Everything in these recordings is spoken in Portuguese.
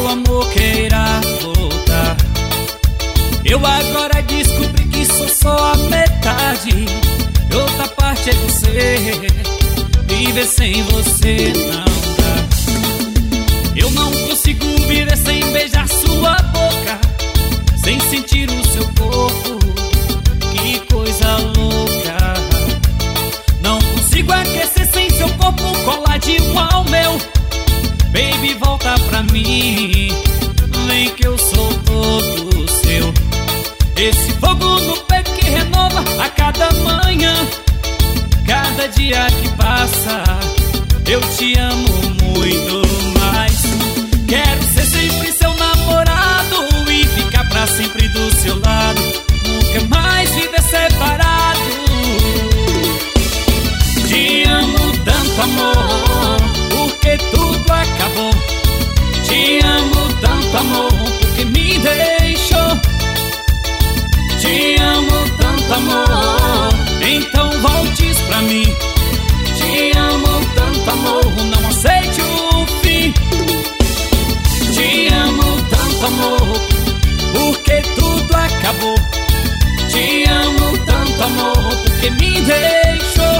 meu amor queira voltar. Eu agora descobri que sou só a metade, outra parte é você. Viver sem você não dá. Eu não consigo viver sem beijar sua boca, sem sentir o seu corpo, que coisa louca. Não consigo aquecer sem seu corpo coladinho ao meu. Baby, volta pra mim, vem que eu sou todo seu. Esse fogo no peito que renova a cada manhã, cada dia que passa, eu te amo muito mais. Quero ser sempre seu namorado e ficar pra sempre do seu lado, nunca mais viver separado. Te amo tanto, amor, porque tudo acabou. Te amo tanto, amor, porque me deixou. Te amo tanto, amor, então voltes pra mim. Te amo tanto, amor, não aceite o fim. Te amo tanto, amor, porque tudo acabou. Te amo tanto, amor, porque me deixou.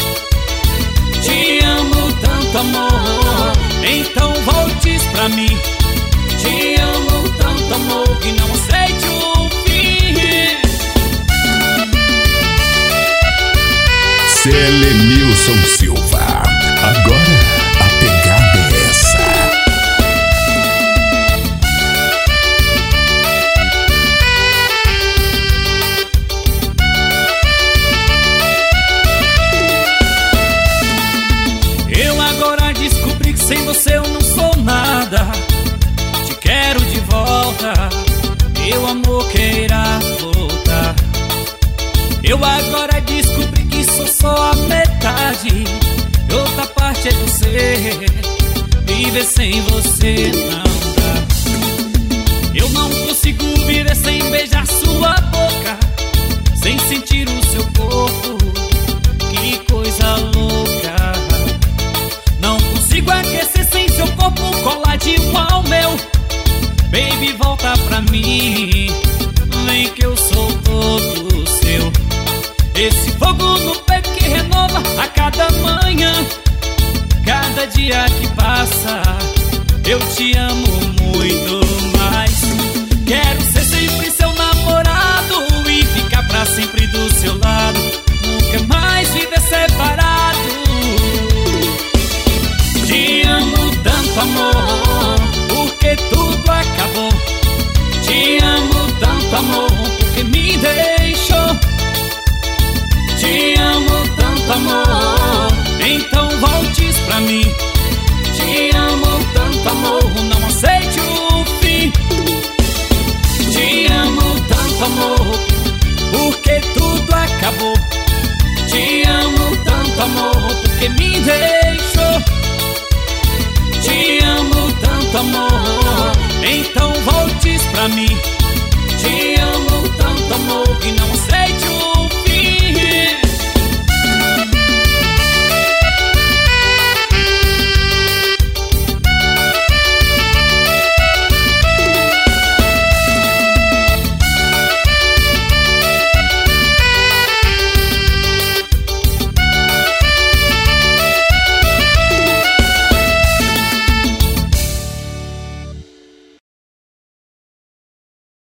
Te amo tanto, amor, então voltes pra mim. Te amo tanto, amor, que não aceite o fim. Celenilson Silva, agora a pegada é essa. Eu agora descobri que sem você eu não sou nada. Te quero de volta, meu amor queira voltar. Eu agora descobri que sou só a metade, outra parte é você. Viver sem você não dá. Eu não consigo viver sem beijar sua boca, sem sentir o seu corpo, que coisa louca. Não consigo aquecer sem seu corpo coladinho ao meu. Baby, volta pra mim, vem que eu sou todo seu. Esse fogo no peito que renova a cada manhã, cada dia que passa, eu te amo muito mais. Quero ser sempre seu namorado e ficar pra sempre do seu lado, nunca mais viver separado. Te amo tanto, amor, porque tudo acabou. Te amo tanto, amor, porque me deixou. Te amo tanto, amor, então voltes pra mim. Te amo tanto, amor, não aceite o fim. Te amo tanto, amor, porque tudo acabou. Te amo tanto, amor, porque me deixou. Te amo tanto, amor, então voltes pra mim. Te amo tanto, amor, que não aceite o fim.